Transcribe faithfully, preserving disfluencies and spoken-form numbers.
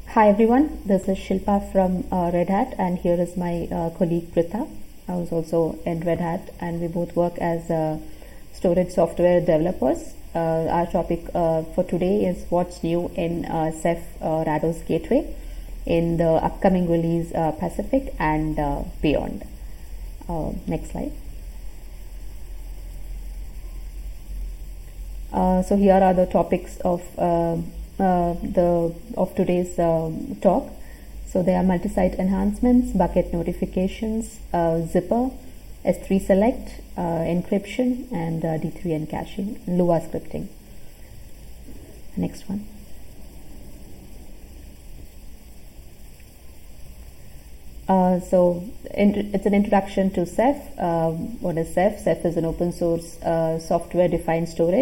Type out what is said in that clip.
Hi everyone, this is Shilpa from uh, Red Hat, and here is my uh, colleague Pritha, who's also in Red Hat, and we both work as uh, storage software developers. Uh, our topic uh, for today is what's new in uh, Ceph uh, Rados Gateway in the upcoming release uh, Pacific and uh, beyond. Uh, next slide. Uh, so here are the topics of uh, uh, the of today's um, talk. So there are multi-site enhancements, bucket notifications, uh, zipper, S three select, uh, encryption, and uh, D three N caching, Lua scripting. Next one. Uh, so it's an introduction to Ceph. Um, what is Ceph? Ceph is an open source uh, software defined storage